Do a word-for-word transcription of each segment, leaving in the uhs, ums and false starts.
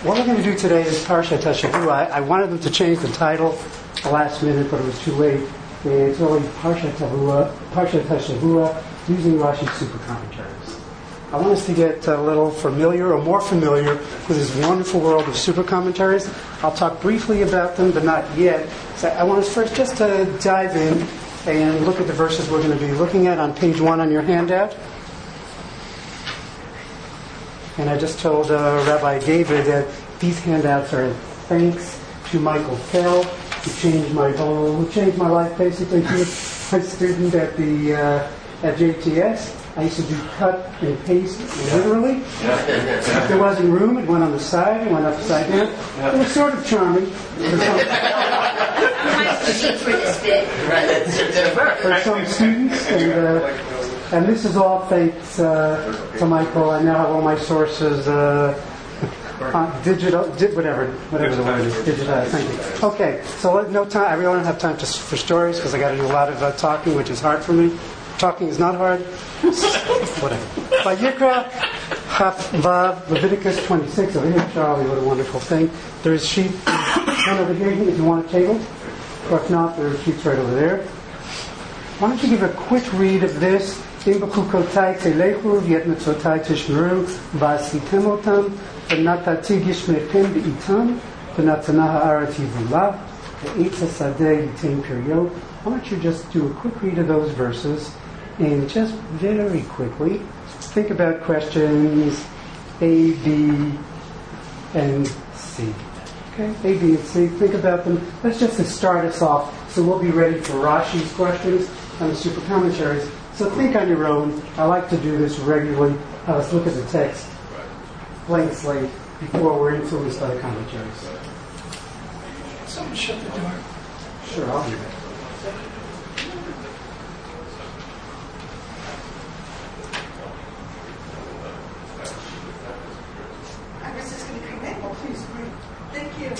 What we're going to do today is Parshat HaShavua. I, I wanted them to change the title the last minute, but it was too late. It's really Parshat HaShavua, Parshat HaShavua using Rashi's super commentaries. I want us to get a little familiar or more familiar with this wonderful world of super commentaries. I'll talk briefly about them, but not yet. So I want us first just to dive in and look at the verses we're going to be looking at on page one on your handout. And I just told uh, Rabbi David that these handouts are thanks to Michael Fell, who changed my whole, who changed my life basically. He was my student at the uh, at J T S. I used to do cut and paste literally. If there wasn't room, it went on the side, it went upside down. It was sort of charming. For some, for some students, and, uh, and this is all thanks uh, to Michael. I now have all my sources uh, on digital, di- whatever, whatever the word is, digitized. Thank you. Okay, so no time. I really don't have time to, for stories because I got to do a lot of uh, talking, which is hard for me. Talking is not hard. Whatever. Vayikra Chaf Vav, Leviticus twenty-six. Over here, Charlie, what a wonderful thing. There is sheet one over here if you want a table. Or if not, there are sheets right over there. Why don't you give a quick read of this? Im b'chukotai telechu v'yet mitzotai tishmeru v'asitem otam v'natati gishmechem b'itam v'natana ha'aretz yivula v'etz hasadeh yitem piryo. Why don't you just do a quick read of those verses and just very quickly think about questions A, B, and C. Okay, A, B, and C. Think about them. That's just to start us off, so we'll be ready for Rashi's questions and the super commentaries. So think on your own. I like to do this regularly. Uh, let's look at the text, blank slate, before we're influenced by the commentaries. Someone shut the door. Sure, I'll do that. Thank you.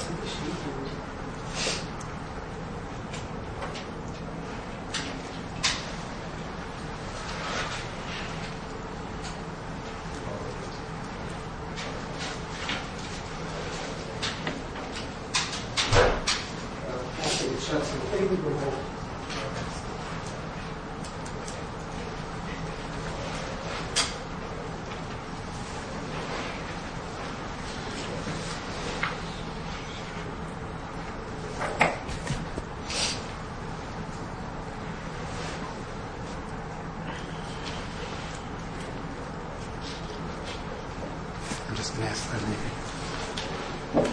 I'm just going to ask that maybe.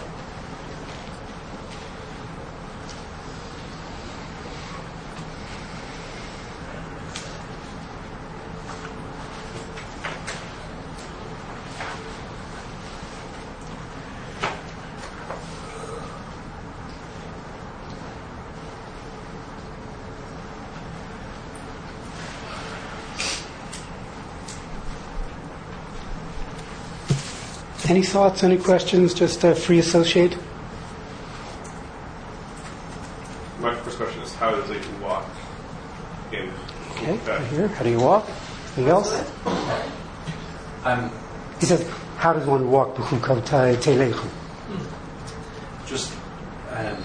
Any thoughts, any questions? Just uh, free associate. My first question is, how does Leighton walk in? Okay, right here. How do you walk? Anything else? Um, He says, how does one walk? just, um,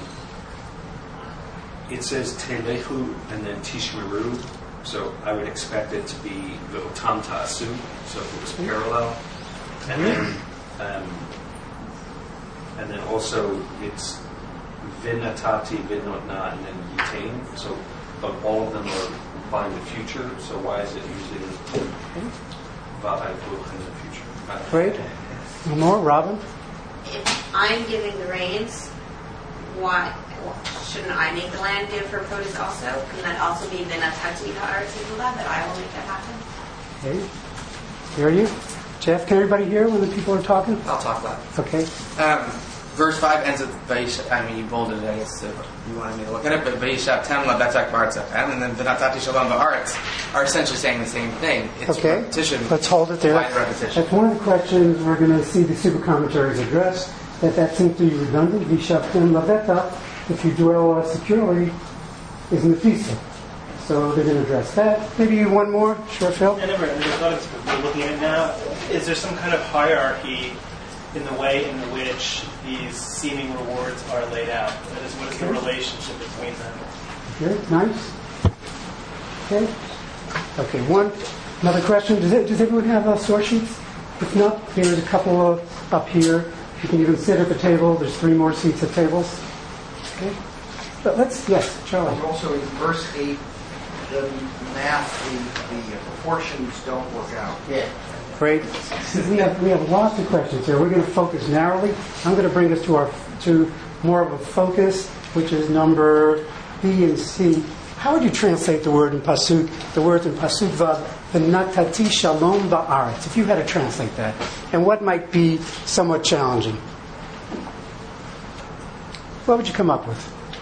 it says Telechu and then Tishmeru, so I would expect it to be V'otam Ta'asu, so if it was parallel. And then Um, and then also it's vinatati, vinotna, and then yitain. So, but all of them are implying the future. So why is it using va'ayvuch in the future? Great. One more, Robin. If I'm giving the reins, why shouldn't I make the land give her produce also? Can that also be vinatati ha'aretz yivula, that I will make that happen? Okay. Hear you? Jeff, can everybody hear when the people are talking? I'll talk loud. Okay. Um, verse five ends with Vayishat. I mean, you bolded it, I guess, so you wanted me to look at it, but Vayishat Tem Labetzak Ba'artzachem and then V'natati Shalom Ba'aretz are essentially saying the same thing. It's okay. repetition. Let's hold it there. That's, repetition. That's one of the questions we're going to see the super commentaries address, that that seems to be redundant. V'yishat Tem Labeta, if you dwell uh, securely, is Nefisa. So they're going to address that. Maybe one more. Sure, Phil? I never, I never thought of this, but we're looking at it now. Is there some kind of hierarchy in the way in which these seeming rewards are laid out? That is, what is the relationship between them? Good, nice. Okay. Okay, one, another question. Does, it, does everyone have uh, source sheets? If not, there's a couple of, up here. You can even sit at the table. There's three more seats at tables. Okay. But let's, yes, Charlie. And also in verse eight, the math, the, the proportions don't work out. Yeah. Great. We have we have lots of questions here. We're going to focus narrowly. I'm going to bring us to our to more of a focus, which is number B and C. How would you translate the word in pasuk? The words in pasuk vav, v'natati shalom ba'aretz. If you had to translate that, and what might be somewhat challenging, what would you come up with?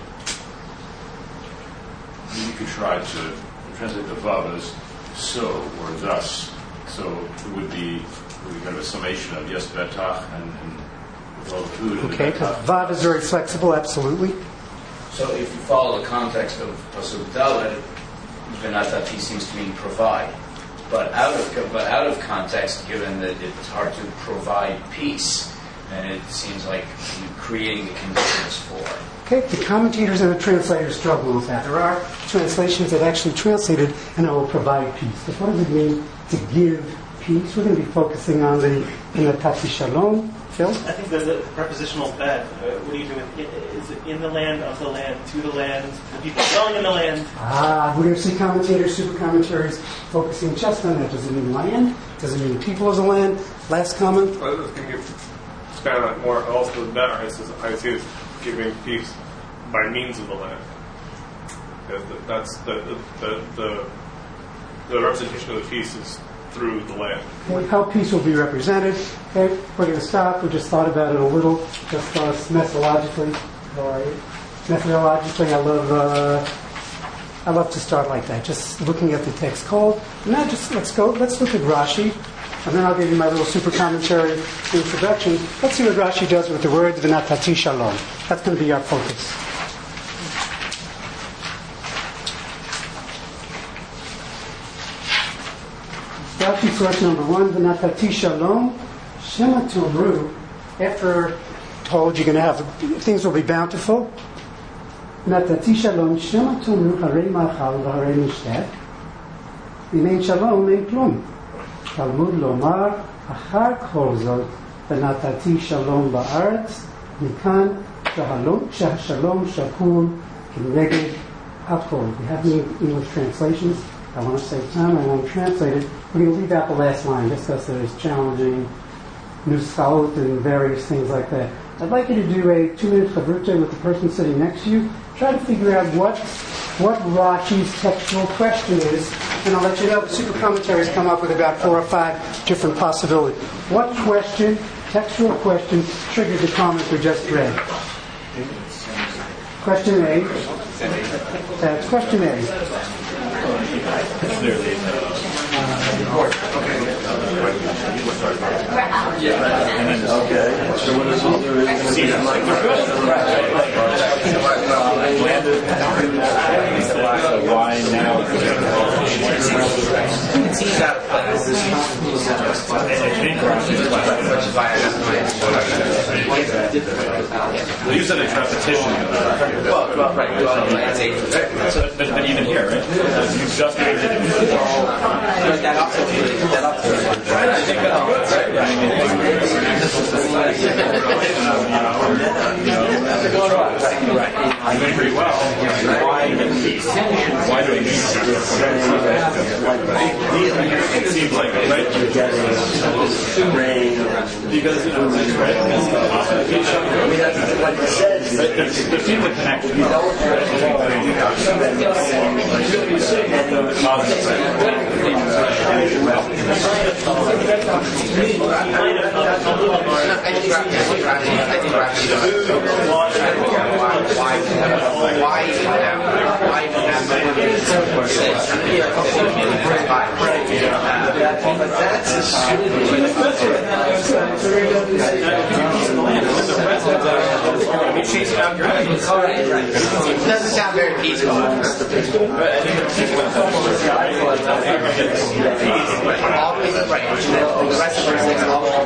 You could try to translate the vav as so or thus. So it would be we have a summation of yes betach and, and with all the food. Okay, because vav is very flexible. Absolutely. So if you follow the context of pasuk daled, v'natati seems to mean provide, but out of but out of context, given that it's hard to provide peace, and it seems like you're creating the conditions for it. Okay, the commentators and the translators struggle with that. There are translations that actually translated, and I will provide peace. But what does it mean to give peace? We're going to be focusing on the Natati Shalom. Phil? I think the, the prepositional bed, uh, what do you do with it? Is it in the land, of the land, to the land, the people dwelling in the land? Ah, we're going to see commentators, super commentaries, focusing just on that. Does it mean land? Does it mean people as a land? Last comment? Well, I think it's kind of like more also better. I see it as giving peace by means of the land. That's the the, the the representation of the peace is through the land. Okay, how peace will be represented. Okay, we're going to stop. We just thought about it a little, just uh, methodologically. All right. Methodologically, I love uh, I love to start like that, just looking at the text cold. Now, just let's go. Let's look at Rashi, and then I'll give you my little super commentary introduction. Let's see what Rashi does with the words "v'natati shalom." That's going to be our focus. Rashi source number one, v'natati shalom, shema tumru. After told you're going to have things will be bountiful. Natati shalom, shema tumru, harei machal v'harei mishtet. Im ein shalom, ein klum. Talmud lomar, achar kol zot, v'natati shalom ba'aretz, mikan shahashalom shakul k'neged hakol. We have the English translations. I want to save time. I won't translate it. We're going to leave out the last line just because there's challenging nuskaot and various things like that. I'd like you to do a two-minute chavrute with the person sitting next to you. Try to figure out what what Rashi's textual question is, and I'll let you know the super commentaries come up with about four or five different possibilities. What question, textual question, triggered the comment we just read? Question A. That's question A. Clearly, and then okay. So what does he do? Is he like why now? He's out of place. Which is why I got Well, you said it's repetition. Well, well, right. Well, it's eight. But, but even here, right? You just made it. That also that also I think pretty well. Why, why do we need to? It seems like, right? Because, you know, right? I mean, that's what it says. But there seems a connection. Why even have why even have but that's assuming sound great. It doesn't sound very peaceful. All peace and right. The rest of us is all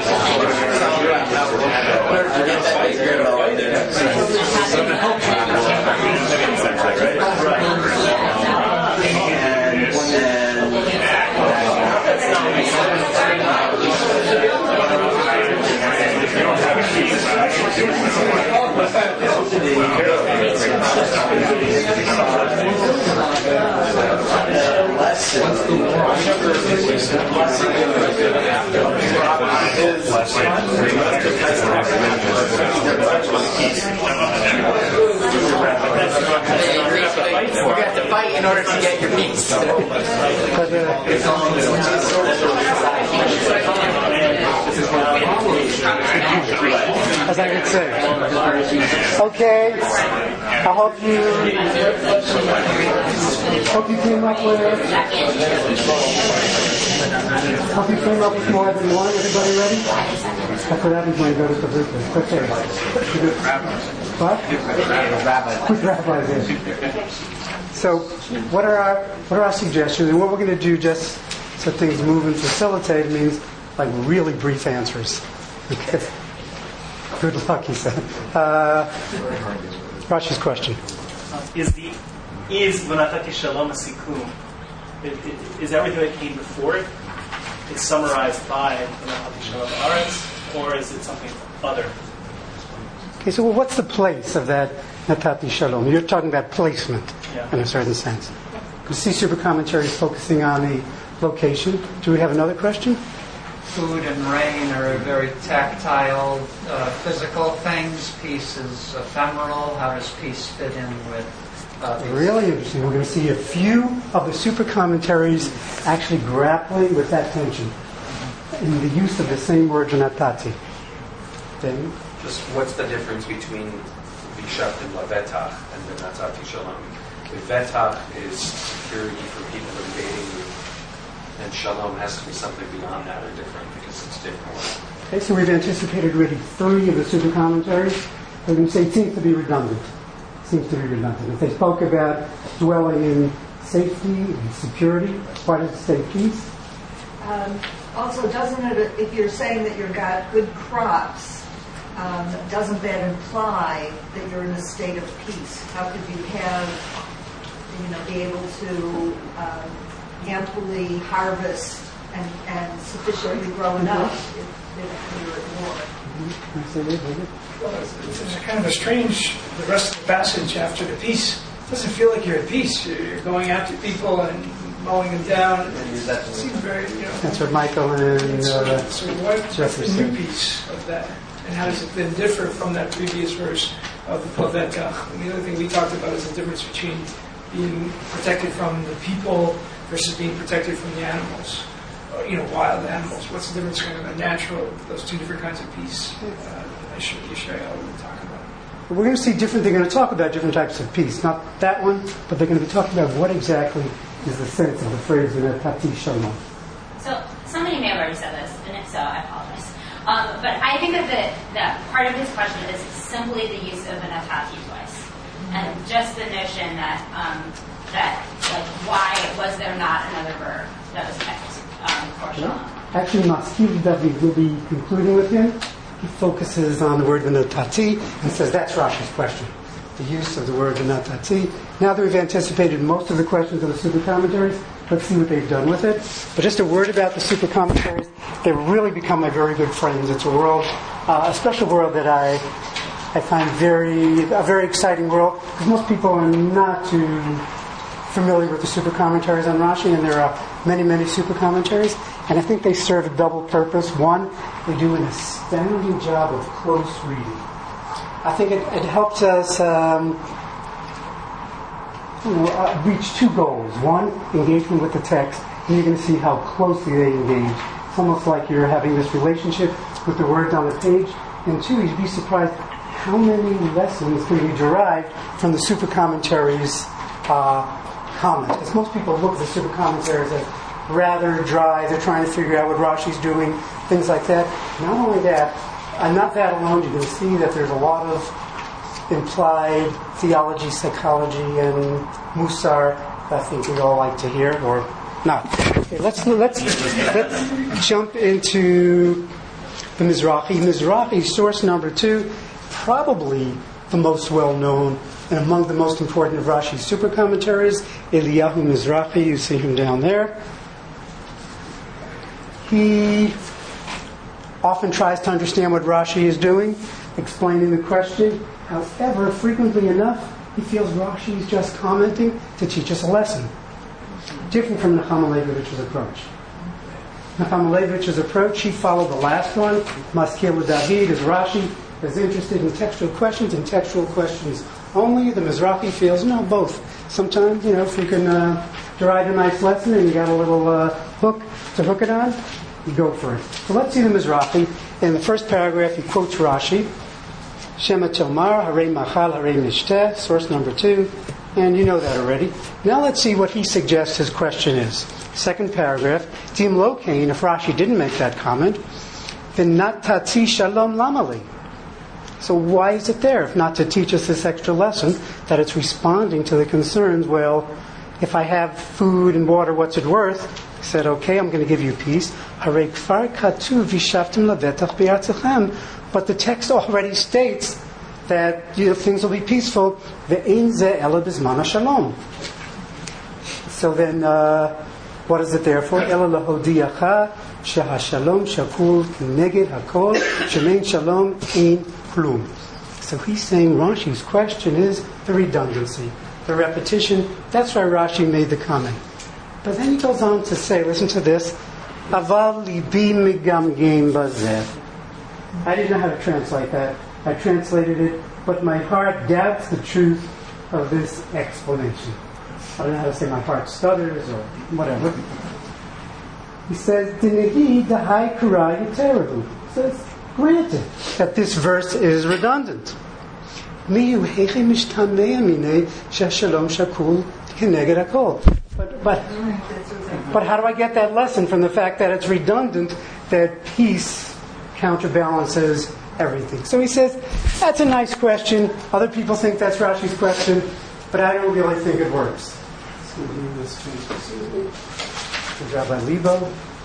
We're going to have to fight in order to get your peace. As I would say. Okay. I hope you hope you came up with hope you came up with more than one. Everybody ready? That's what happens when you go to the booth. Okay. What? With rabbis. So, what are our what are our suggestions? And what we're going to do, just so things move and facilitate, means like really brief answers. Okay. Good luck, he said. Uh, Rashi's question. Uh, is the is V'natati Shalom a Sikum? Is everything that came before it is summarized by V'natati Shalom Haaretz, or is it something other? Okay, so well, what's the place of that Natati Shalom? You're talking about placement yeah. in a certain sense. You see super commentaries focusing on the location. Do we have another question? Food and rain are very tactile, uh, physical things. Peace is ephemeral. How does peace fit in with uh, these? Really interesting. We're going to see a few of the super commentaries actually grappling with that tension mm-hmm. in the use of the same word, Natati. David? Just what's the difference between Vishat and Lavetach and the Natati Shalom? Lavetach is security for people invading you, and Shalom has to be something beyond that or different because it's different. Okay, so we've anticipated already three of the super commentaries. We're going to say it seems to be redundant. It seems to be redundant. If they spoke about dwelling in safety and security, why does it say peace? Um, also, doesn't it, if you're saying that you've got good crops, Um, doesn't that imply that you're in a state of peace? How could you have, you know, be able to um, amply harvest and, and sufficiently grow enough if, if you're at war? Mm-hmm. Well, it's, it's kind of a strange, the rest of the passage after the peace. It doesn't feel like you're at peace. You're going after people and mowing them down. It seems very, you know. That's what Michael and uh, so, so what, what's the new piece of that? And how does it then differ from that previous verse of Lavetach? And the other thing we talked about is the difference between being protected from the people versus being protected from the animals, or, you know, wild animals. What's the difference kind of a natural, those two different kinds of peace? Uh, I should Yisrael will talk about. We're going to see different, they're going to talk about different types of peace. Not that one, but they're going to be talking about what exactly is the sense of the phrase V'natati Shalom. So, somebody may have already said this, and if so, I apologize. Um, but I think that the, that part of his question is simply the use of an atati twice, and just the notion that um, that like why was there not another verb that was picked um, for Shalom? Yeah. Actually, Maskil David will be concluding with him. He focuses on the word V'natati and says that's Rashi's question, the use of the word V'natati. Now that we've anticipated most of the questions of the super commentaries, let's see what they've done with it. But just a word about the super commentaries. They've really become my very good friends. It's a world, uh, a special world that I I find very, a very exciting world. Because most people are not too familiar with the super commentaries on Rashi, and there are many, many super commentaries. And I think they serve a double purpose. One, they do an astounding job of close reading. I think it, it helps us um, you know, uh, reach two goals. One, engagement with the text, and you're going to see how closely they engage. It's almost like you're having this relationship with the words on the page. And two, you'd be surprised how many lessons can be derived from the super commentaries uh, comments. Because most people look at the super commentaries as rather dry. They're trying to figure out what Rashi's doing, things like that. Not only that, and not that alone, you can see that there's a lot of implied theology, psychology, and Musar, I think we all like to hear, or not. Okay, let's let's let's jump into the Mizrahi. Mizrahi, source number two, probably the most well-known and among the most important of Rashi's super commentaries, Eliyahu Mizrahi. You see him down there. He often tries to understand what Rashi is doing, explaining the question. However, frequently enough, he feels Rashi is just commenting to teach us a lesson. Different from Nechama Leibovich's approach. Nechama Leibovich's approach, he followed the last one. Maskil David is Rashi is interested in textual questions and textual questions only. The Mizrahi feels, no, both. Sometimes, you know, if you can uh, derive a nice lesson and you got a little uh, hook to hook it on, you go for it. So let's see the Mizrahi. In the first paragraph, he quotes Rashi. Shema Tilmar, Hare Machal, Hare Mishteh, source number two. And you know that already. Now let's see what he suggests his question is. Second paragraph. Dim Lokain, if Rashi didn't make that comment, then not Tati Shalom Lamali. So why is it there if not to teach us this extra lesson that it's responding to the concerns? Well, if I have food and water, what's it worth? He said, okay, I'm going to give you peace. But the text already states that, you know, things will be peaceful. So then, uh, what is it there for? So he's saying Rashi's question is the redundancy, the repetition. That's why Rashi made the comment. But then he goes on to say, listen to this, Aval libi migamgem bazeh. I didn't know how to translate that. I translated it, but my heart doubts the truth of this explanation. I don't know how to say my heart stutters or whatever. He says, Dinegi dahai kurai yiteravu. He says, granted that this verse is redundant. Miyu heche mishtamei amine shashalom shakul keneged hakol. But, but, but how do I get that lesson from the fact that it's redundant, that peace counterbalances everything? So he says, that's a nice question. Other people think that's Rashi's question, but I don't really think it works. So we'll do this to Rabbi Lebo.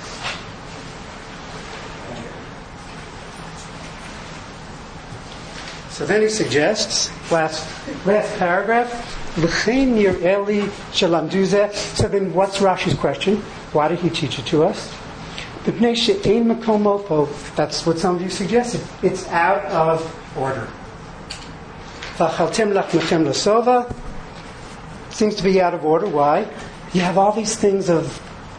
So then he suggests, last last paragraph, L'chein nir'eli shelamduzeh. So then what's Rashi's question? Why did he teach it to us? B'pnei she'ein makom mopo. That's what some of you suggested. It's out of order. V'achaltem lachmechem l'sova. Seems to be out of order. Why? You have all these things of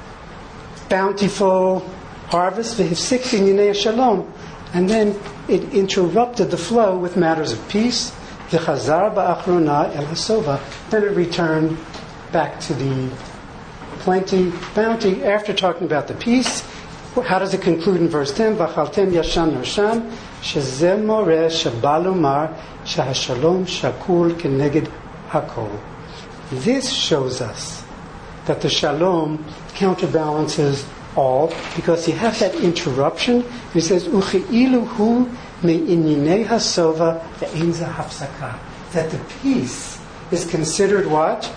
bountiful harvest, v'hifsikti yinei shalom. And then it interrupted the flow with matters of peace. V'chazar ba'achrona el hasova. Then it returned back to the plenty, bounty. After talking about the peace, how does it conclude in verse ten? V'chaltem yashan roshan shezeh moreh shabalomar shahashalom shakul keneged hakol. This shows us that the shalom counterbalances all, because you have that interruption. He says, "Uchi'ilu hu me'ininei hasova ve'ein za hafsaka." That the peace is considered what?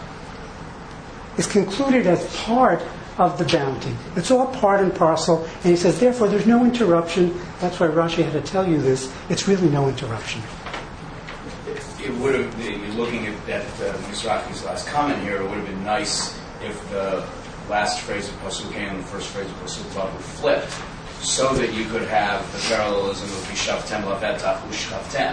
Is concluded as part of the bounty. It's all part and parcel. And he says, therefore, there's no interruption. That's why Rashi had to tell you this. It's really no interruption. It would have been, looking at that uh, Mizrahi's last comment here, it would have been nice if the last phrase of Pasuk and the first phrase of Pasuk Vav were flipped, so that you could have the parallelism of Vishavtem Lavetach Ushchavtem.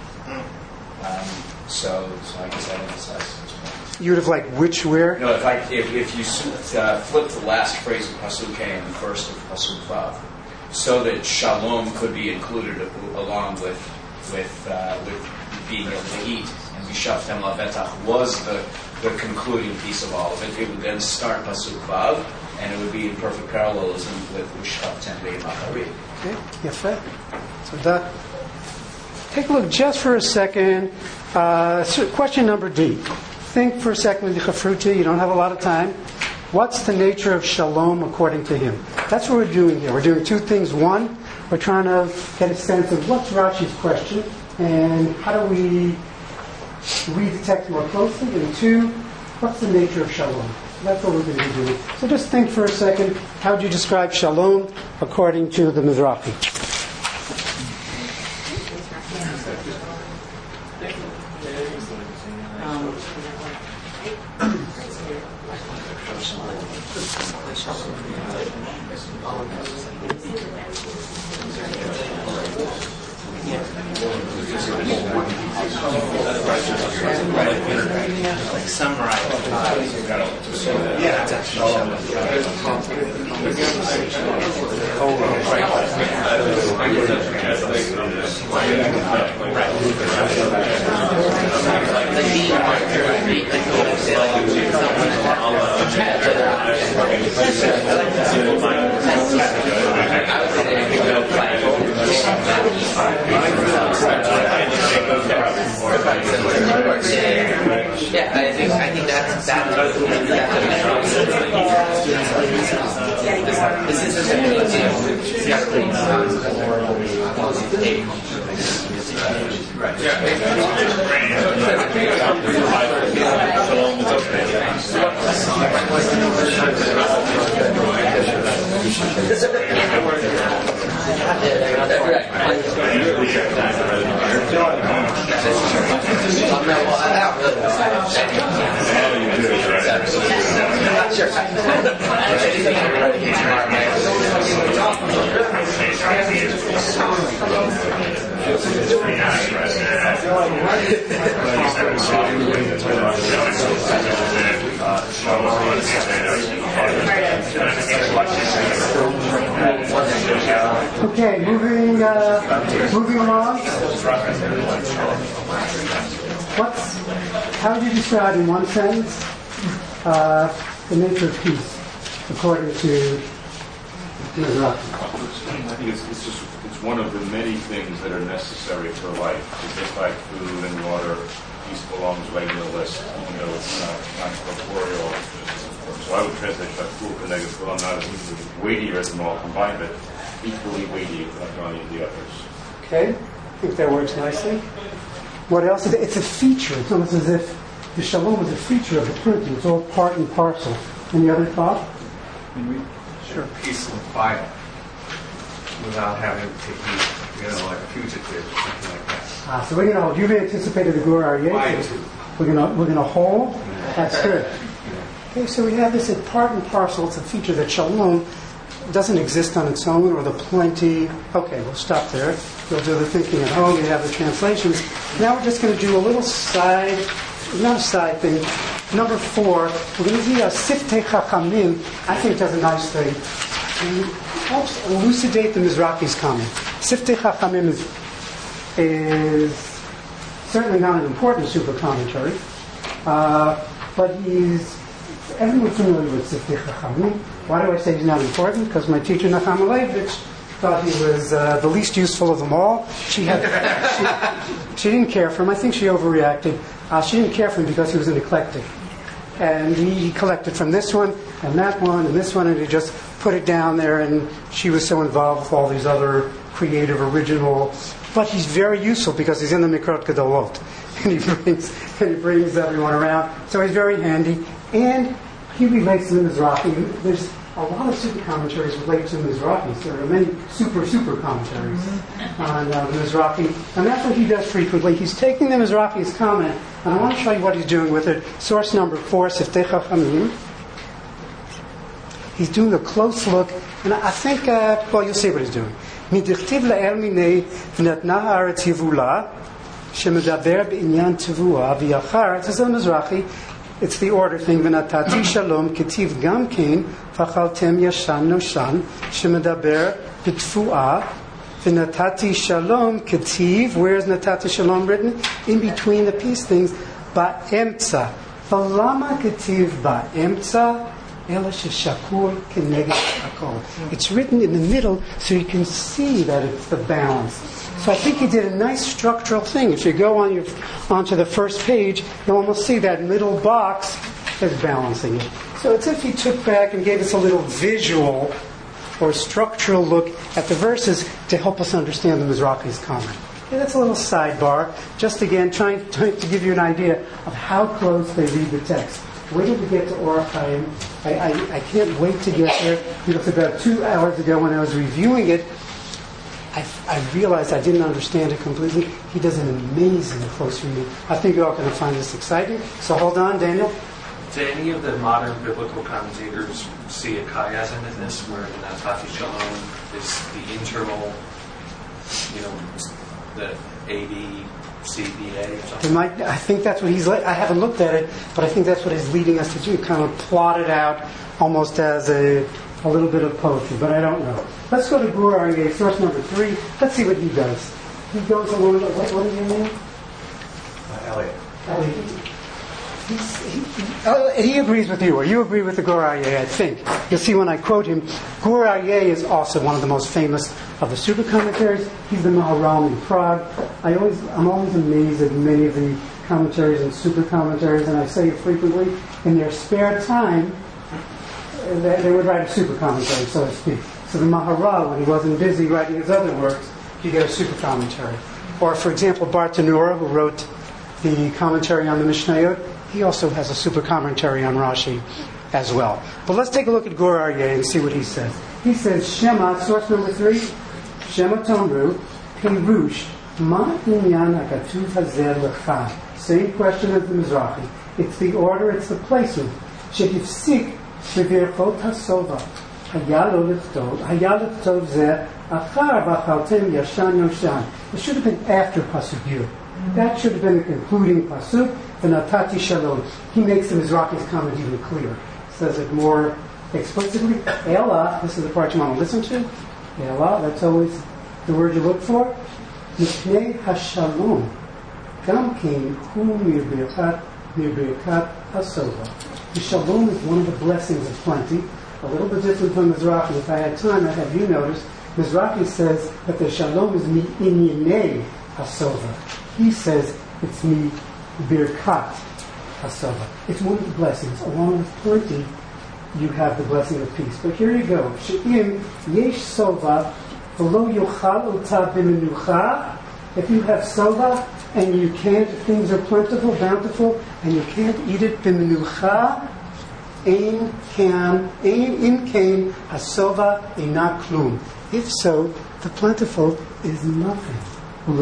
Um, so, so I guess I'd emphasize this point. You would have like which where? No, if I if, if you uh, flip the last phrase of Pasuk and the first of Pasuk Vav, so that Shalom could be included along with with uh, with being able to eat, and Vishavtem Lavetach was the the concluding piece of all of it. It would then start Pasuk Vav, and it would be in perfect parallelism with Ushchavtem Ve'imachari. Okay, Yafeh. So that. Take a look just for a second. Uh, so question number D. Think for a second with Chafruti. You don't have a lot of time. What's the nature of shalom according to him? That's what we're doing here. We're doing two things. One, we're trying to get a sense of what's Rashi's question, and how do we read the text more closely, and two, what's the nature of shalom? That's what we're going to be doing. So just think for a second, how would you describe shalom according to the Mizrahi? Like summarize. Yeah, that's actually Yeah, I think I think that's that. This is a big deal. Okay, moving uh, moving along. What's how would you describe in one sentence uh, the nature of peace according to Mizrahi? I think it's, it's just it's one of the many things that are necessary for life. It's just like food and water. Peace belongs right in the list, even though it's not, not corporeal. So I would translate that food connected to not as weightier as them all combined, but equally weighty on any of the others. Okay, I think that works nicely. What else? It's a feature. It's almost as if the shalom is a feature of the printing. It's all part and parcel. Any other thought? I mean, we share peace in the Bible without having to be, you know, like a fugitive or something like that. Ah, so we're going to hold. You've anticipated the Gur Aryeh. We're going to we're going to hold. That's good. Okay, so we have this in part and parcel. It's a feature that shalom doesn't exist on its own, or the plenty. Okay, we'll stop there. You'll do the thinking at home. You have the translations. Now we're just going to do a little side, not a side thing. Number four, we're going to see a Siftei Chachamim. I think does a nice thing. It helps elucidate the Mizrahi's comment. Siftei Chachamim is, is certainly not an important super commentary, uh, but he's everyone's familiar with Siftei Chachamim. Why do I say he's not important? Because my teacher Nachama Leibovich thought he was uh, the least useful of them all. She had she, she didn't care for him. I think she overreacted. Uh, she didn't care for him because he was an eclectic, and he collected from this one and that one and this one, and he just put it down there. And she was so involved with all these other creative, original. But he's very useful because he's in the Mikrot Gedolot, and he brings and he brings everyone around. So he's very handy, and he relates to the Mizrahi. There's a lot of super commentaries relate to the Mizrahi. So there are many super, super commentaries on uh, the Mizrahi. And that's what he does frequently. He's taking the Mizrahi's comment, and I want to show you what he's doing with it. Source number four, Siftei Chachamim. He's doing a close look, and I think, uh, well, you'll see what he's doing. Midichtiv la'el minei v'natna ha'aretz yivula shemedaber b'inyan tivua v'yachar. This is the Mizrahi. It's the order thing. V'natati shalom ketiv gam kein v'chaltem yashan noshan shemedaber b'tfuah v'natati shalom ketiv. Where's natati shalom written? In between the peace things. Ba'emtza. V'lama ketiv ba'emtza ela sheshakul keneged hakol. It's written in the middle so you can see that it's the balance. So I think he did a nice structural thing. If you go on your onto the first page, you'll almost see that middle box is balancing it. So it's if he took back and gave us a little visual or structural look at the verses to help us understand the Mizrahi's comment. Okay, that's a little sidebar. Just again, trying, trying to give you an idea of how close they read the text. Wait till we get to Or Chaim. I, I, I can't wait to get there because about two hours ago when I was reviewing it, I, I realized I didn't understand it completely. He does an amazing close reading. I think you're all going to find this exciting. So hold on, Daniel. Do any of the modern biblical commentators see a chiasm in this, where the Natati Shalom is the internal, you know, the A B C B A or something? Might, I think that's what he's. I haven't looked at it, but I think that's what he's leading us to do. Kind of plot it out almost as a a little bit of poetry, but I don't know. Let's go to Gur Aryeh, source number three. Let's see what he does. He goes along. What, what is your name? Uh, Elliot. Elliot. He's, he, uh, he agrees with you, or you agree with the Gur Aryeh, I think. You'll see when I quote him, Gur Aryeh is also one of the most famous of the super commentaries. He's the Maharal in Prague. I always, I'm always amazed at many of the commentaries and super commentaries, and I say it frequently, in their spare time, they, they would write a super commentary, so to speak. So the Maharal, when he wasn't busy writing his other works, you get a super commentary. Or, for example, Bartanura, who wrote the commentary on the Mishnayot, he also has a super commentary on Rashi as well. But let's take a look at Gur Aryeh and see what he says. He says, Shema, source number three, Shema Tomru, Pirush, Ma Inyan HaKatuv Hazeh Lecha. Same question as the Mizrahi. It's the order, it's the placement. Shetifsik Shevirchot HaSova. Haya lo lichtov, Haya lichtov zeh, Achar V'achaltem Yashan Yoshan. It should have been after Pasuk Yud. That should have been the concluding pasuk, the Natati Shalom. He makes the Mizrahi's comment even clearer. Says it more explicitly. Ela, this is the part you want to listen to. Ela, that's always the word you look for. Mipnei HaShalom. Gam kein hu mirbirkat mirbirkat HaSova. The Shalom is one of the blessings of plenty. A little bit different from Mizrahi. If I had time, I'd have you notice. Mizrahi says that the Shalom is mi inyinei HaSova. He says it's mi birkat hasova. It's one of the blessings. Along with plenty, you have the blessing of peace. But here you go. She'im yesh sova v'lo yochal ota b'menucha. If you have sova and you can't, things are plentiful, bountiful, and you can't eat it b'menucha, ein kan ein im kain hasova ina klum. If so, the plentiful is nothing. And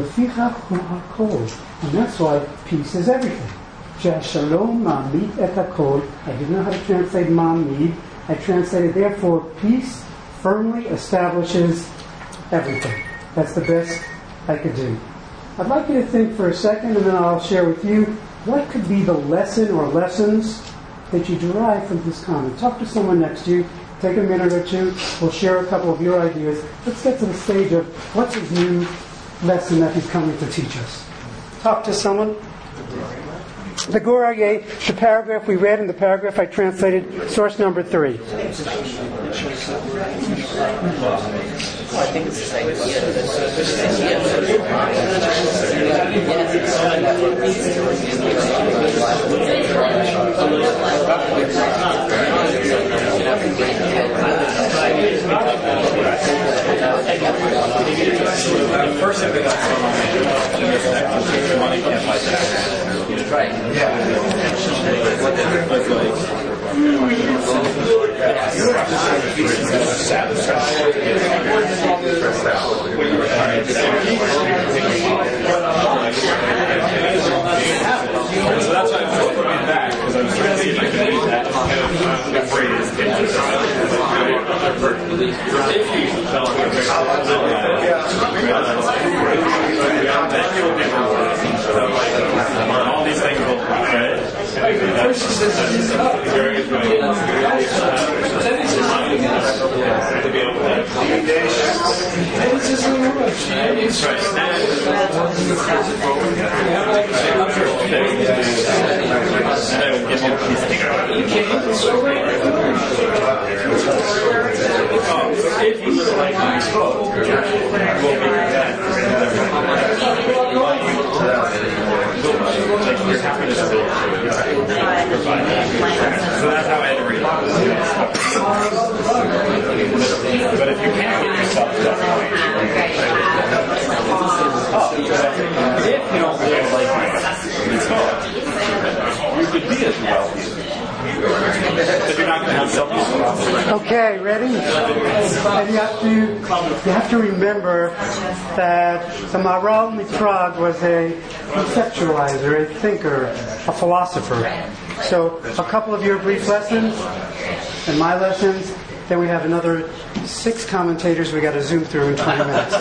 that's why peace is everything. Shalom ma'amid et hakol. I didn't know how to translate ma'amid. I translated, therefore, peace firmly establishes everything. That's the best I could do. I'd like you to think for a second, and then I'll share with you what could be the lesson or lessons that you derive from this comment. Talk to someone next to you. Take a minute or two. We'll share a couple of your ideas. Let's get to the stage of what's his new lesson that he's coming to teach us. Talk to someone. The Gur Aryeh, the paragraph we read in the paragraph I translated, source number three. Well, I think it's the same First, I think right. So that's why I was looking back, because I was trying to see if I could use that kind of phrase. If you tell them all these things will be good. First he says it's up. Very good. Then he says if you live like you spoke, will be your happiness will so that's how I had to read it. But if you can't get yourself to that point, oh, You don't live like you could be as wealthy. But you're not going to have something. Okay, ready? And you have to you have to remember that the Maharal Mitrag was a conceptualizer, a thinker, a philosopher. So a couple of your brief lessons and my lessons, then we have another six commentators we got to zoom through in twenty minutes.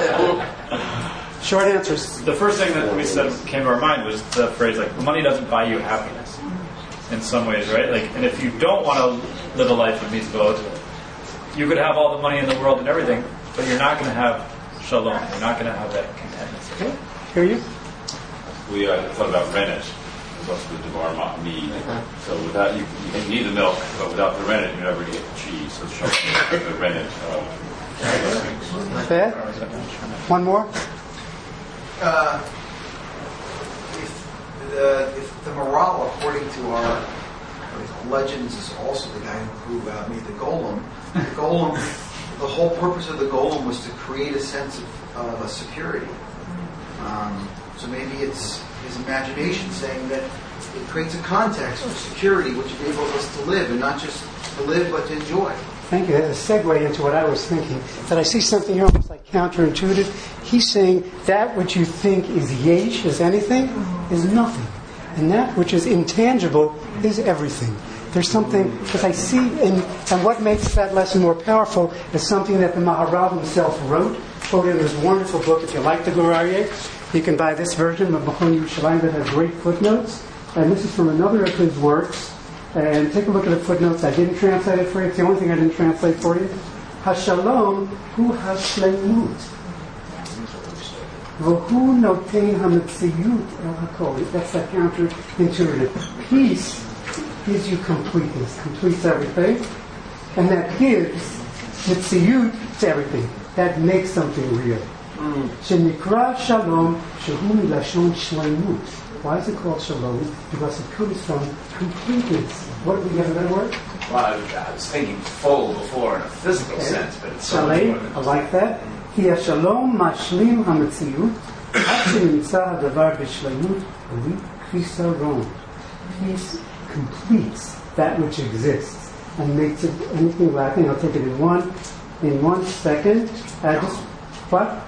Short answers. The first thing that we said came to our mind was the phrase like, money doesn't buy you happiness in some ways, right? Like, and if you don't want to live a life of mitzvot, you could have all the money in the world and everything, but you're not going to have shalom. You're not going to have that contentment. Okay. Hear you? We uh, thought about rennet. It's also the devar ma'mi. So without you, you can need the milk, but without the rennet, you never get the cheese. So shalom, the rennet. Uh, Fair? One more? Uh, if the if the morale, according to our legends, is also the guy who uh, made the golem. The golem, the whole purpose of the golem was to create a sense of, of a security. Um, so maybe it's his imagination saying that it creates a context for security, which enables us to live, and not just to live, but to enjoy. Thank you. That's a segue into what I was thinking. That I see something here almost like counterintuitive. He's saying that which you think is yesh, is anything, is nothing. And that which is intangible is everything. There's something, because I see, in, and what makes that lesson more powerful is something that the Maharal himself wrote, quoted in his wonderful book. If you like the Gur Aryeh, you can buy this version of Machon Yerushalayim that has great footnotes. And this is from another of his works. And take a look at the footnotes. I didn't translate it for you. It's the only thing I didn't translate for you. Hashalom hu hashleimut. V'hu notein hamitziyut el hakol. That's that counterintuitive. Peace gives you completeness, completes everything. And that gives mitziyut to everything. That makes something real. Shenikra shalom shehu milashon shleimut. Why is it called shalom? Because it comes from completeness. What did we get another word? Well, I was, I was thinking full before in a physical okay. sense, but it's so much more than I like that. Ki shalom mashlim hamitziyut, ad shenimtza hadavar b'shleimut v'kfisaron. Peace completes that which exists and makes it anything lacking. I'll take it in one, in one second. Uh, just what?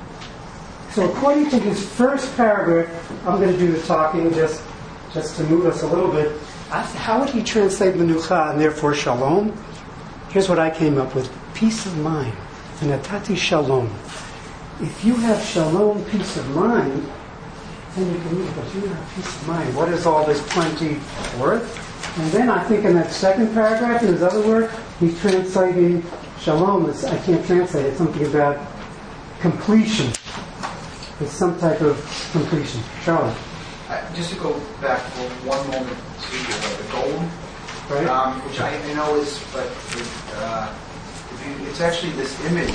So according to his first paragraph, I'm going to do the talking just, just to move us a little bit. I, how would he translate menucha and therefore shalom? Here's what I came up with. Peace of mind. V'natati shalom. If you have shalom, peace of mind, then you can move, but you have peace of mind. What is all this plenty worth? And then I think in that second paragraph, in his other work, he's translating shalom as, I can't translate it, something about completion. It's some type of completion. Charlie. Uh, just to go back for one moment to uh, the golem, right. um, which I, I know is, but uh, if you, it's actually this image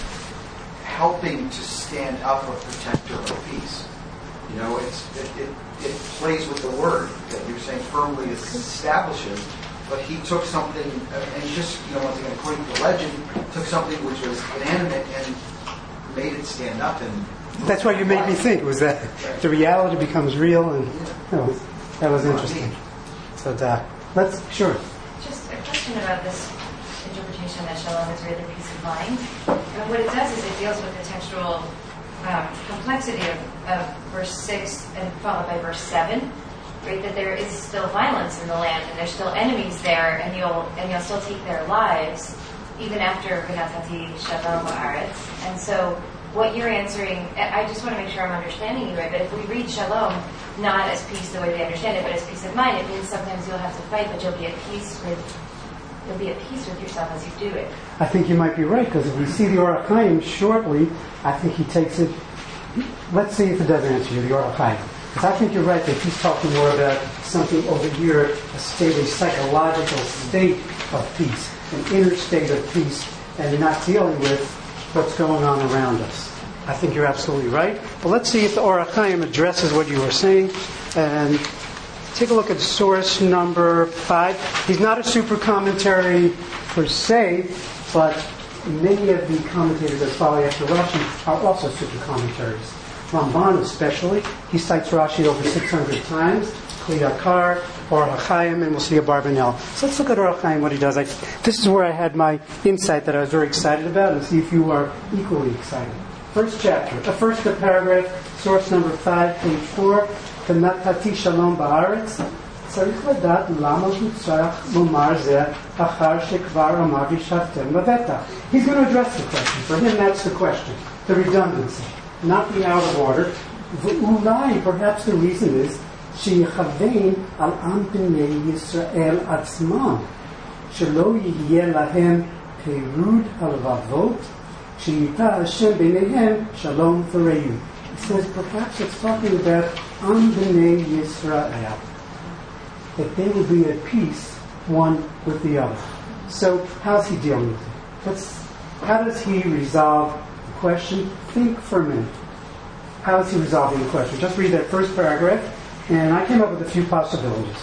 of helping to stand up a protector of peace. You know, it's it, it, it plays with the word that you're saying firmly establishes, but he took something, uh, and just, you know, once again, according to the legend, took something which was inanimate and made it stand up and. That's what you made me think, was that the reality becomes real, and that was, that was interesting. So, uh, let's, sure. Just a question about this interpretation that shalom is really peace of mind. And what it does is it deals with the textual um, complexity of, of verse six and followed by verse seven, right? That there is still violence in the land, and there's still enemies there, and you'll and you'll still take their lives even after v'natati shalom haaretz. And so. What you're answering, I just want to make sure I'm understanding you right, but if we read shalom not as peace the way they understand it, but as peace of mind, it means sometimes you'll have to fight, but you'll be at peace with you'll be at peace with yourself as you do it. I think you might be right, because if we see the Orach Chaim shortly, I think he takes it. Let's see if it does answer you, the Orach Chaim. Because I think you're right that he's talking more about something over here, a state, a psychological state of peace, an inner state of peace, and not dealing with what's going on around us. I think you're absolutely right. But let's see if the Orach Chaim addresses what you were saying. And take a look at source number five. He's not a super commentary per se, but many of the commentators that follow after Rashi are also super commentaries. Ramban especially. He cites Rashi over six hundred times, Kli Yakar, Or HaChaim, and we'll see a Barbanel. So let's look at Or HaChaim, what he does. I, this is where I had my insight that I was very excited about, and see if you are equally excited. First chapter, the first paragraph, source number five, page four, V'natati shalom ba'aretz. צריך לדעת למה הוא צריך לומר זה אחר שכבר אמר וישבתם לבטח. He's going to address the question. For him, that's the question. The redundancy, not the out of order. ואולי, perhaps the reason is שיכוון על עם בני ישראל עצמם, שלא יהיה להם פירוד הלבבות, שיטה השם ביניהם שלום ורעות. He says perhaps it's talking about עם בני ישראל, that they will be at peace one with the other. So how's he dealing with it? Let's, how does he resolve the question? Think for a minute. How is he resolving the question? Just read that first paragraph, and I came up with a few possibilities.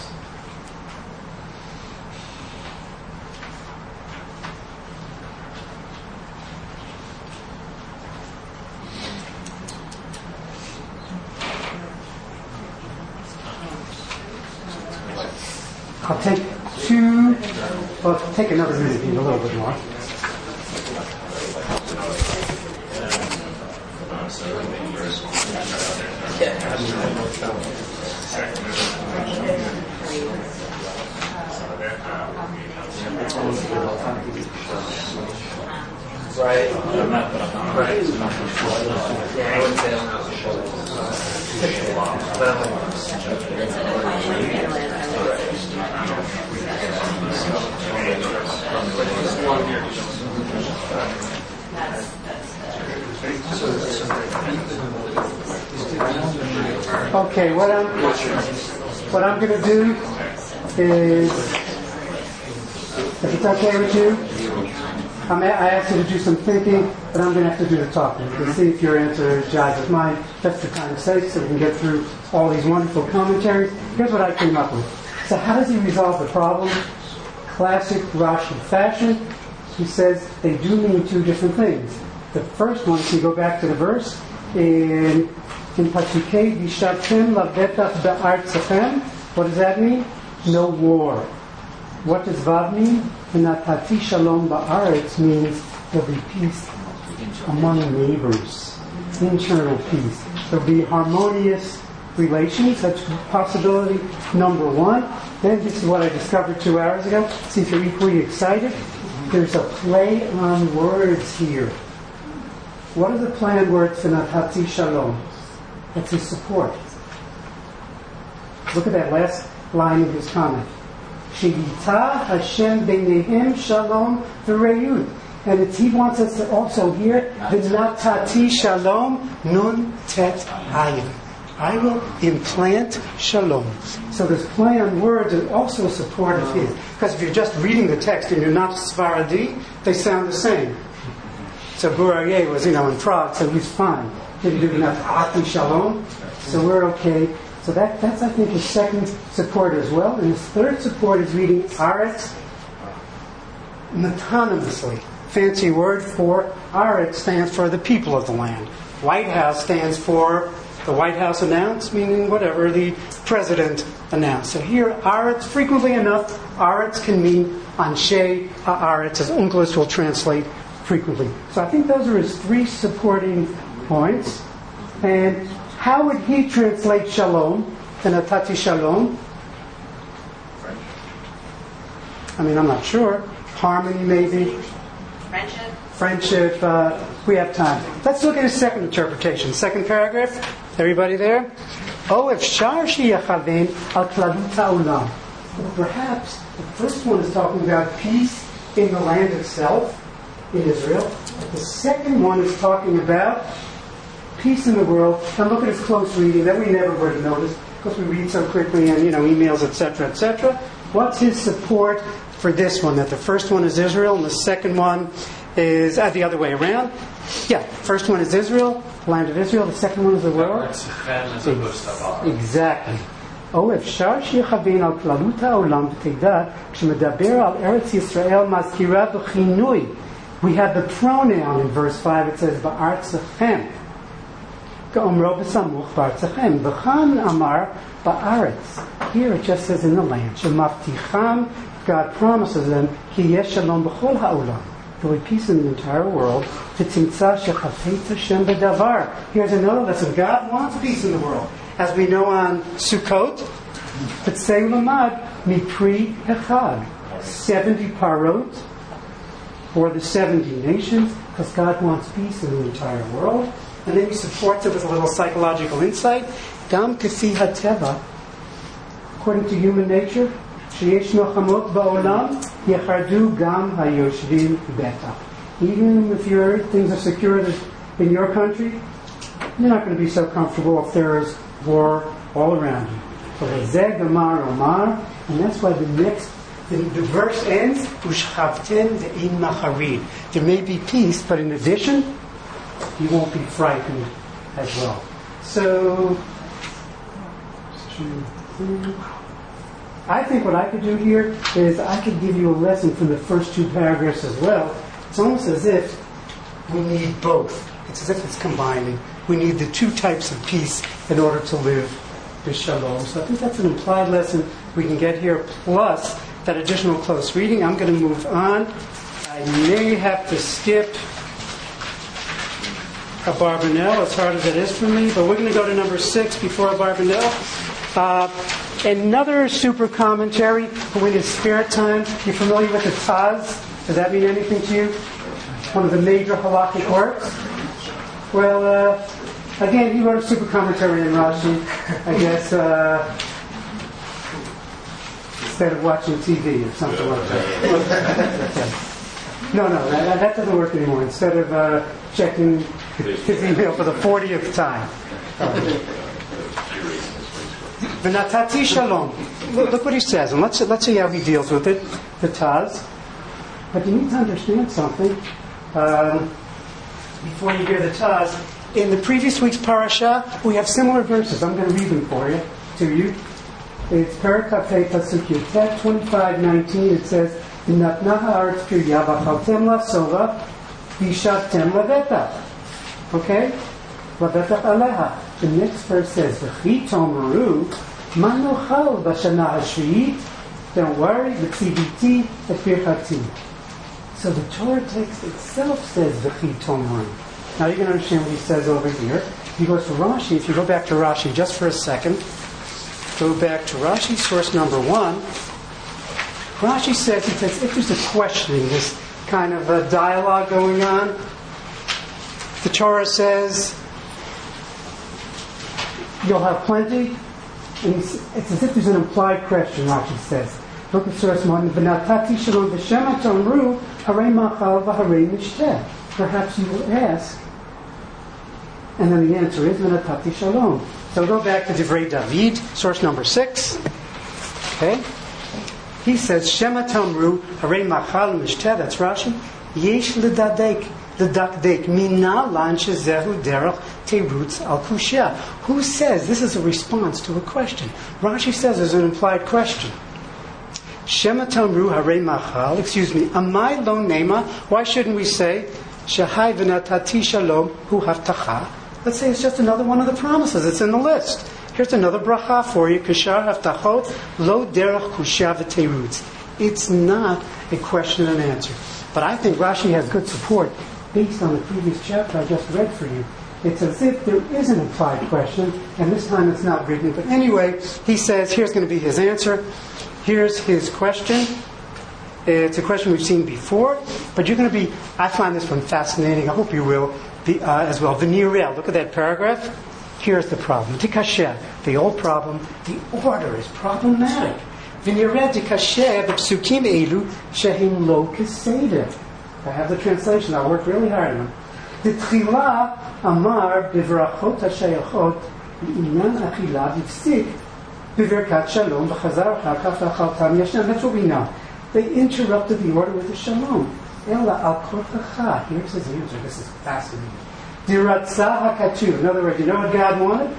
I'll take two, well, I'll take another minute, a little bit more. Right. Right. I would say Okay, what I'm what I'm going to do is, if it's okay with you, I'm, I asked you to do some thinking, but I'm going to have to do the talking. You can see if your answer jives with mine. That's for time's sake, so we can get through all these wonderful commentaries. Here's what I came up with. So how does he resolve the problem? Classic Rashi fashion. He says they do mean two different things. The first one, if you go back to the verse, in in Pasukei Vishavtem Lavetach Be'artzachem, what does that mean? No war. What does Vav mean? V'natati shalom ba'aretz means there'll be peace among neighbors, internal peace. There'll be harmonious relations. That's possibility number one. Then this is what I discovered two hours ago. See if you're equally excited. There's a play on words here. What are the play on words for Natati Shalom? That's his support. Look at that last line of his comment. Sheyita Hashem b'neihem shalom v'reut. And it's, he wants us to also hear the Natati Shalom nun tet ayin. I will implant shalom. So this play on words is also a support of his. Because if you're just reading the text and you're not Sfaradi, they sound the same. So Bourrier was, you know, in Prague, so he's fine. Didn't do enough Ati Shalom, so we're okay. So that, that's, I think, his second support as well. And his third support is reading Aretz metonymously. Fancy word for Aretz stands for the people of the land. White House stands for the White House announced, meaning whatever the president announced. So here, Aretz, frequently enough, Aretz can mean Anshe Ha'aretz, as Unkelis will translate frequently. So I think those are his three supporting points. And how would he translate shalom, the Natati Shalom? I mean, I'm not sure. Harmony, maybe. Friendship. Friendship. Uh, we have time. Let's look at his second interpretation. Second paragraph. Everybody there? Oh, if shar sheyachaven al kladut ha'olam. Perhaps the first one is talking about peace in the land itself, in Israel. The second one is talking about peace in the world. And look at his close reading that we never would have noticed because we read so quickly and, you know, emails, et cetera, et cetera. What's his support for this one? That the first one is Israel and the second one is uh, the other way around? Yeah, first one is Israel, the land of Israel. The second one is the world. Exactly. Oh, אפשר שיכוון על כללות העולם ותדע כשמדבר על ארץ ישראל מזכירה בכינוי. We have the pronoun in verse five. It says, Ba'artzachem. Ka'omro b'samuch b'artzachem. V'chan amar ba'aretz. Here it just says in the land. Shemavticham, God promises them, ki yesh shalom b'chol ha'olam. There will be peace in the entire world. V'timtza shechafeit Hashem b'davar. Here's another lesson. God wants peace in the world. As we know on Sukkot, V'tzei ulamad mipri hechad. seventy parot, or the seventy nations, because God wants peace in the entire world. And then he supports it with a little psychological insight. Gam kefi hateva, according to human nature, sheyesh nochamot ba'olam, yechardu gam hayoshvim beta. Even if your things are secure in your country, you're not going to be so comfortable if there is war all around you. So v'zeh gamar omar, and that's why the next The, the verse ends, Ushchavten de'in macharid. There may be peace, but in addition, you won't be frightened as well. So, I think what I could do here is I could give you a lesson from the first two paragraphs as well. It's almost as if we need both. It's as if it's combining. We need the two types of peace in order to live this shalom. So I think that's an implied lesson we can get here, plus that additional close reading. I'm going to move on. I may have to skip a Barbanel, as hard as it is for me, but we're going to go to number six before a Barbanel. Uh, another super commentary for when it's spare time. You're familiar with the Taz? Does that mean anything to you? One of the major halakhic works? Well, uh, again, he wrote a super commentary in Rashi, I guess, uh, instead of watching T V or something like that. No, no, that, that doesn't work anymore. Instead of uh, checking his email for the fortieth time. V'natati shalom. Look, look what he says, and let's let's see how he deals with it. The Taz. But you need to understand something um, before you hear the Taz. In the previous week's parasha, we have similar verses. I'm going to read them for you to you. It's Parakafei Pasuk Yutet twenty-five nineteen. It says, "V'natna ha'aretz pirya v'chaltem la'sova v'shavtem la'vetach." Okay, la'vetach aleha. The next verse says, "V'chi tomeru ma nochal b'shana ha'shvi'it." Don't worry, v'tziviti v'pirchati. So the Torah text itself says, "V'chi tomeru." Now you can understand what he says over here. He goes to Rashi. If you go back to Rashi just for a second. Go back to Rashi, source number one. Rashi says, he says, if there's a questioning, this kind of a dialogue going on, the Torah says, you'll have plenty. And it's as if there's an implied question, Rashi says. Look at source one. V'natati shalom v'shem atomru harei machal v'harei mishteh. Perhaps you will ask. And then the answer is, v'natati shalom. So go back to Divrei David, source number six. Okay? He says, Shema Tamru, Harei Machal Mishteh, that's Rashi. Yesh L'dadek, L'dakdek, Mina Lan Shezehu Derech Teirutz Al Kushya. Who says this is a response to a question? Rashi says there's an implied question. Shema Tamru, Harei Machal, excuse me, Amai Lo Nema, why shouldn't we say, Shahai V'natati Shalom Hu Havtacha? Let's say it's just another one of the promises. It's in the list. Here's another bracha for you. Kishar haftachot lo derech kusha v'teirutz. It's not a question and answer. But I think Rashi has good support based on the previous chapter I just read for you. It's as if there is an implied question, and this time it's not written. But anyway, he says, here's going to be his answer. Here's his question. It's a question we've seen before, but you're going to be, I find this one fascinating. I hope you will. The, uh, as well, v'nireh. Look at that paragraph. Here's the problem. Tikasheh, the old problem. The order is problematic. V'nireh tikasheh b'psukim elu shehim lo keseder. I have the translation. I worked really hard on them. V'tchila amar b'vrachot hashayachot b'inyan achila v'fsik b'verkat shalom v'chazar achar kaf v'achaltam yashem. That's what we know. They interrupted the order with the shalom. Here's his answer. This is fascinating. In other words, you know what God wanted?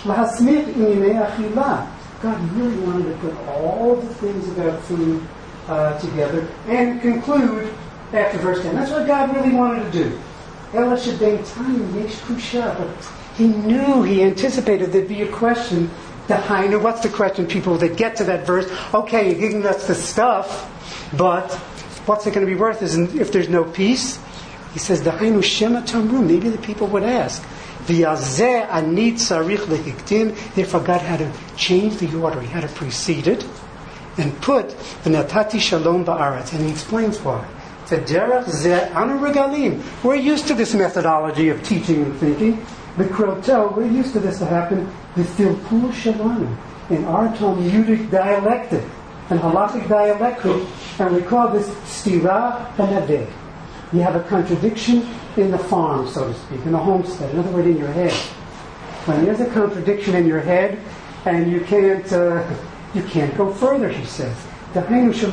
God really wanted to put all the things about food uh, together and conclude after verse ten. That's what God really wanted to do. But He knew, he anticipated there'd be a question. The Hainu, what's the question? People that get to that verse, okay, you're giving us the stuff, but what's it going to be worth if there's no peace? He says, the Hainu Shema Tamru, maybe the people would ask. V'yazeh ani tzarich lehiktim, therefore God had to change the order, he had to precede it, and put v'natati shalom ba'aretz, and he explains why. Derech zeh anu regalim. We're used to this methodology of teaching and thinking. The Krotel, we're used to this to happen. The Filpul Shalom, in our Talmudic dialectic, and halakhic dialectic, and we call this stira v'nadeh. You have a contradiction in the farm, so to speak, in the homestead. In other words, in your head. When there's a contradiction in your head, and you can't, uh, you can't go further, he says. If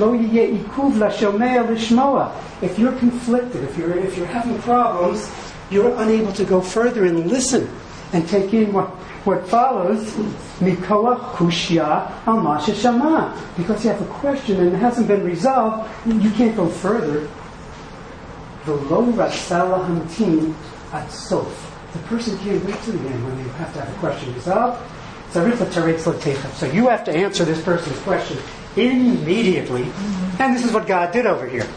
you're conflicted, if you're if you're having problems, you're unable to go further and listen and take in what, what follows. Mikoach kushya al masha shama. Because you have a question and it hasn't been resolved, you can't go further. V'lo ratzala hamtin at sof. The person can't wait to the end when they have to have a question resolved. So you have to answer this person's question immediately. And this is what God did over here.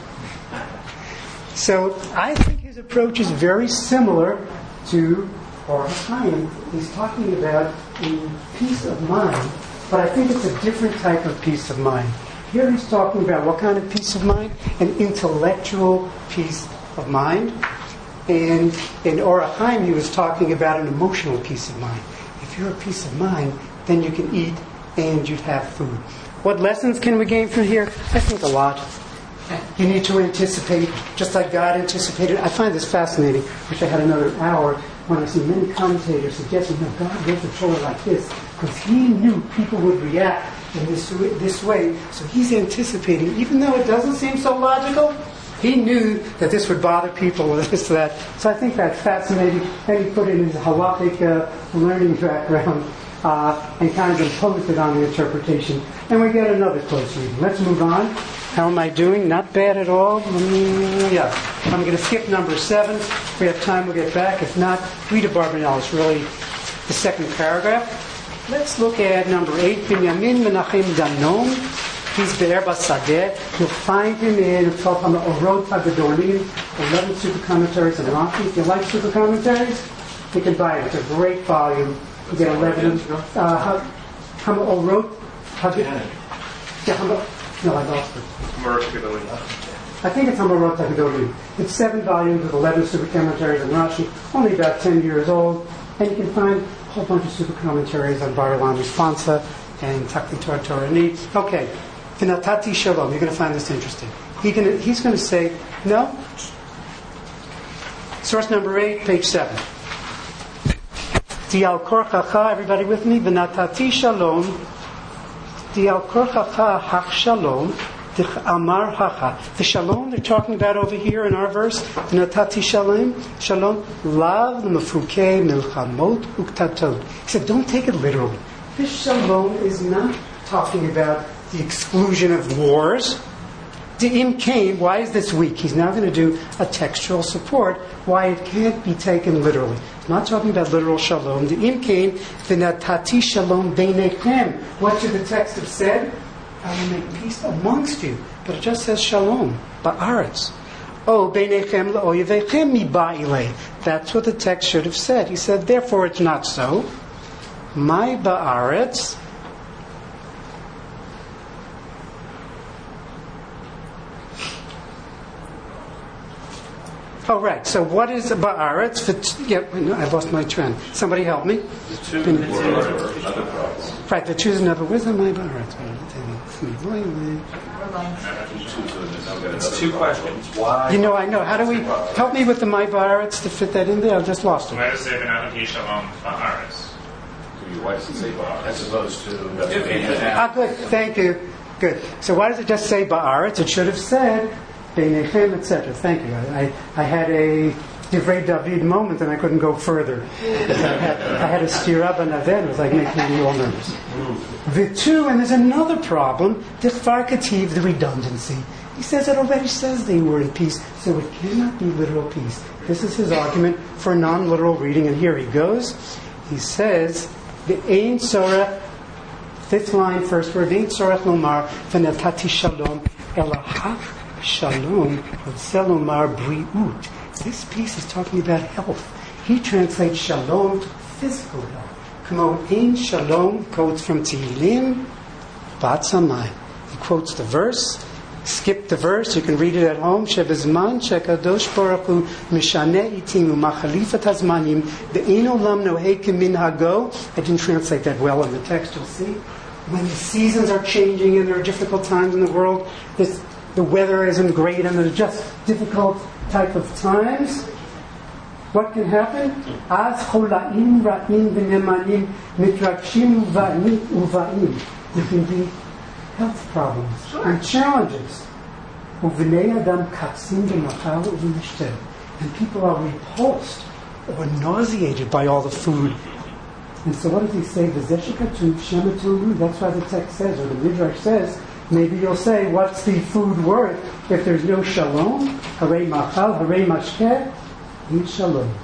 So I think his approach is very similar to Or HaChaim. He's talking about a peace of mind, but I think it's a different type of peace of mind. Here he's talking about what kind of peace of mind? An intellectual peace of mind. And in Or HaChaim he was talking about an emotional peace of mind. If you're a peace of mind, then you can eat and you'd have food. What lessons can we gain from here? I think a lot. You need to anticipate, just like God anticipated. I find this fascinating. Wish I had another hour when I see many commentators suggesting, no, God built the Torah like this because He knew people would react in this this way. So He's anticipating, even though it doesn't seem so logical. He knew that this would bother people or this or that. So I think that's fascinating. And he put it in his halakhic uh, learning background uh, and kind of imposed it on the interpretation. And we get another close reading. Let's move on. How am I doing? Not bad at all. Mm, yeah. I'm going to skip number seven. If we have time, we'll get back. If not, read a Barbanel. It's really the second paragraph. Let's look at number eight. Binyamin Menachem Danon. He's Be'er Basadeh. You'll find him in Orot HaGadolim, eleven super commentaries and Rashi. If you like super commentaries, you can buy it. It's a great volume. You get eleven. Uh, Orot HaGadolim. No, I lost it. I think it's Hamarot HaGadolim. It's seven volumes with eleven super commentaries and Rashi, only about ten years old. And you can find a whole bunch of super commentaries on Bar Ilan Responsa and tucked into our Torah needs. Okay. V'natati shalom. You're going to find this interesting. He gonna, he's going to say, no. Source number eight, page seven. Dial korchacha, everybody with me? V'natati shalom. Dial korchacha hach shalom. Amar hacha. The shalom they're talking about over here in our verse, V'natati shalom, shalom, lav l'mefukei milchamot uktatot. He said, don't take it literally. This shalom is not talking about the exclusion of wars. Di'im came, why is this weak? He's now going to do a textual support why it can't be taken literally. He's not talking about literal shalom. Di'im came, v'natati shalom beinechem. What should the text have said? I will make peace amongst you. But it just says shalom, ba'aretz. Oh, beinechem la'oyevechem mi ba'ilei. That's what the text should have said. He said, therefore it's not so. My ba'aretz. Oh, right. So what is a ba'aretz? Yeah, I lost my trend. Somebody help me. The two is another problem. Right, the two is another. Where's my ba'aretz? It's two questions. Why? You know, I know. How do we help me with the my ba'aretz to fit that in there? I've just lost it. Why does it say v'natati shalom ba'aretz? Why does it say ba'aretz? As opposed to... Ah, good. Thank you. Good. So why does it just say ba'aretz? It should have said beinechem, et cetera. Thank you. I, I, I had a Divrei David moment and I couldn't go further. I had, I had a stira b'naveh. It was like making me all nervous. The two, and there's another problem, the farkativ, the redundancy. He says it already says they were in peace, so it cannot be literal peace. This is his argument for non-literal reading, and here he goes. He says, the Ein Sorach, fifth line, first word, Ein Sorach Lomar, V'natati Shalom, Ela Shalom, V'tzel Lomar Briut. This piece is talking about health. He translates Shalom to physical health. Kamo Ein Shalom quotes from Tehillim, Batsamai. He quotes the verse. Skip the verse. You can read it at home. Shebezman shekadosh baruch hu mishaneh itim umachalifat hazmanim ve'ein olam nohei keminhago. I didn't translate that well in the text. You'll see. When the seasons are changing and there are difficult times in the world, this, the weather isn't great and there's just difficult type of times. What can happen? Az cholaim ra'im v'nemanim mitrakshim uva'im. There can be health problems sure. and challenges. And people are repulsed or nauseated by all the food. And so what does he say? That's why the text says, or the Midrash says, maybe you'll say, what's the food worth if there's no shalom? Hare machal, hare mashkeh, in shalom.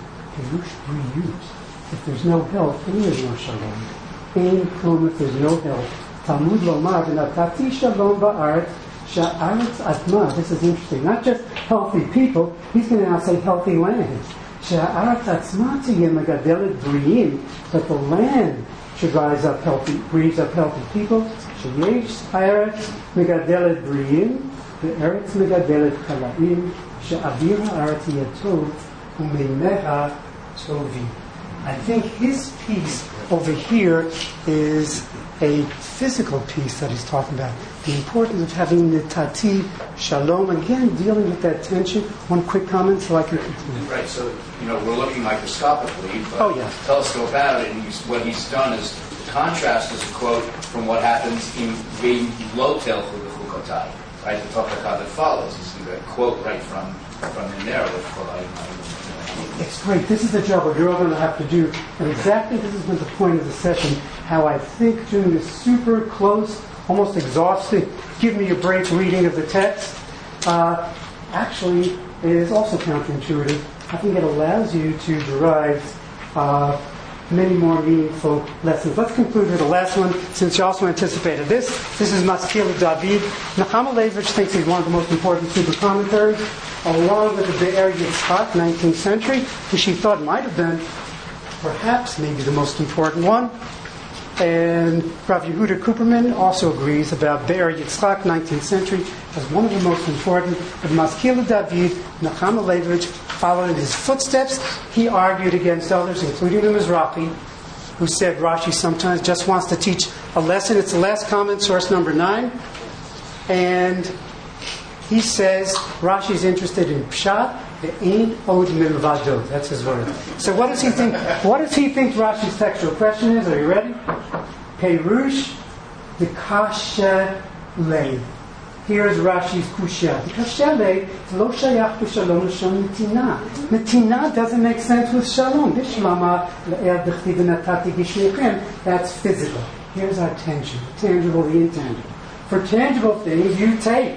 If there's no health, then there's no shalom. Ein klum, if there's no health. Talmud lomar v'natati shalom ba'aretz sha'aretz atma. This is interesting. Not just healthy people. He's going to now say healthy land. Sha'aretz atma tiyeh megadelet briim. That the land should rise up healthy, breeds up healthy people. Sheyesh aretz megadelet briim. Ve'eretz megadelet kalaim. She'avir ha'aretz yatov u'meimeha tovi. I think his piece over here is a physical piece that he's talking about. The importance of having the tati shalom. And again, dealing with that tension. One quick comment so I can continue. Right, so, you know, we're looking microscopically, but oh, yeah. telescope out, and he's, what he's done is, the contrast is a quote from what happens in Vein Lotel Chukotai, right, the Tokaka that follows. This is a quote right from, from the narrative. It's great. This is the job we're all going to have to do. And exactly this has been the point of the session, how I think doing this super close, almost exhausting, give me a break reading of the text, uh, actually is also counterintuitive. I think it allows you to derive uh, many more meaningful lessons. Let's conclude with the last one, since you also anticipated this. This is Maskil David. Nechama Leibowitz thinks he's one of the most important super commentaries, along with the Be'er Yitzchak, nineteenth century, which he thought might have been perhaps maybe the most important one. And Rav Yehuda Kuperman also agrees about Be'er Yitzchak, nineteenth century, as one of the most important. But Maskil David, Nechama Leibowitz, followed in his footsteps. He argued against others, including the Mizrahi, who said Rashi sometimes just wants to teach a lesson. It's the last comment, source number nine. And he says Rashi is interested in Pshat, the Ein Od Milvado. That's his word. So what does he think? What does he think Rashi's textual question is? Are you ready? Perush the Kasha Lei. Here's Rashi's Kushya. The Kasha Lei lo shayach b'shalom l'shon netina. Netina doesn't make sense with shalom. Bishlama le'er b'chtiv v'natati gishmechem. That's physical. Here's our tension. Tangible, the intangible. For tangible things, you take.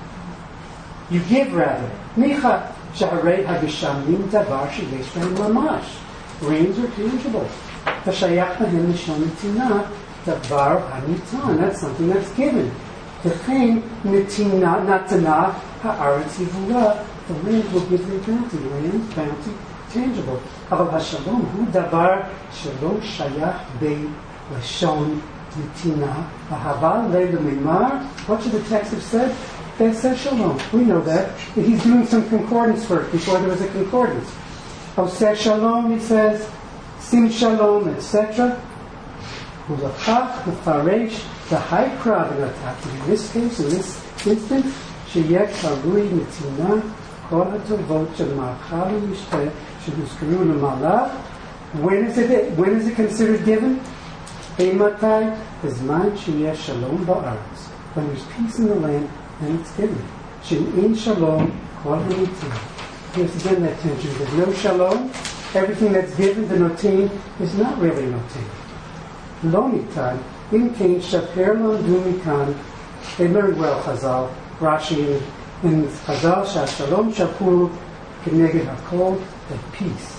You give rather. Micha shaharei hagishamim davar sheyesh behem mamash. Rains are tangible. V'shayach behem l'shon netina davar hanitan. That's something that's given. V'chein netina natana ha'aretz yivula. The land will give them bounty. Land, bounty, tangible. Aval hashalom hu davar shelo shayach bei l'shon netina. V'haval leil l'mimar. What should the text have said? They said shalom. We know that. He's doing some concordance first, before there was a concordance. Oh, say shalom, he says, sim shalom, et cetera. Ulachach, ufaresh, the high crowd in this case, in this instance, sheyek harui netina, kol hatovot shel ma'achal u'mishteh, shehuskru l'malach. When is it? When is it considered given? Eimatai, bezman sheyek shalom ba'aretz. When there's peace in the land, and it's given. She'in shalom, kol hanitin. Here's again that tension. There's no shalom. Everything that's given, the notin, is not really notin. Lo nitan, in kain shaper lamdu mikan. They learned well Chazal. Rashi in Chazal, Shashalom shapur Keneged Hakol, that peace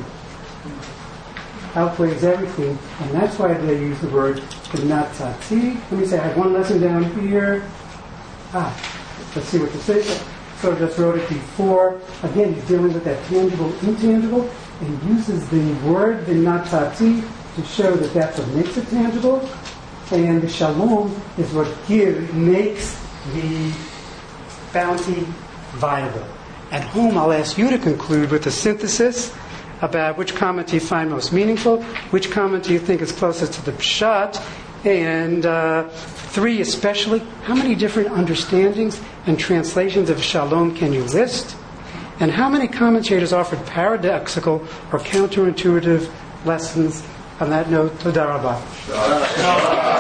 outweighs everything, and that's why they use the word Benatzati. Let me say, I have one lesson down here. Ah, let's see what to say. So I just wrote it before. Again, he's dealing with that tangible, intangible, and uses the word Benatzati to show that that's what makes it tangible. And the shalom is what give, makes the bounty viable. At home, I'll ask you to conclude with a synthesis about which comment do you find most meaningful, which comment do you think is closest to the pshat, and uh, three especially, how many different understandings and translations of shalom can you list, and how many commentators offered paradoxical or counterintuitive lessons. On that note, Toda Rabah.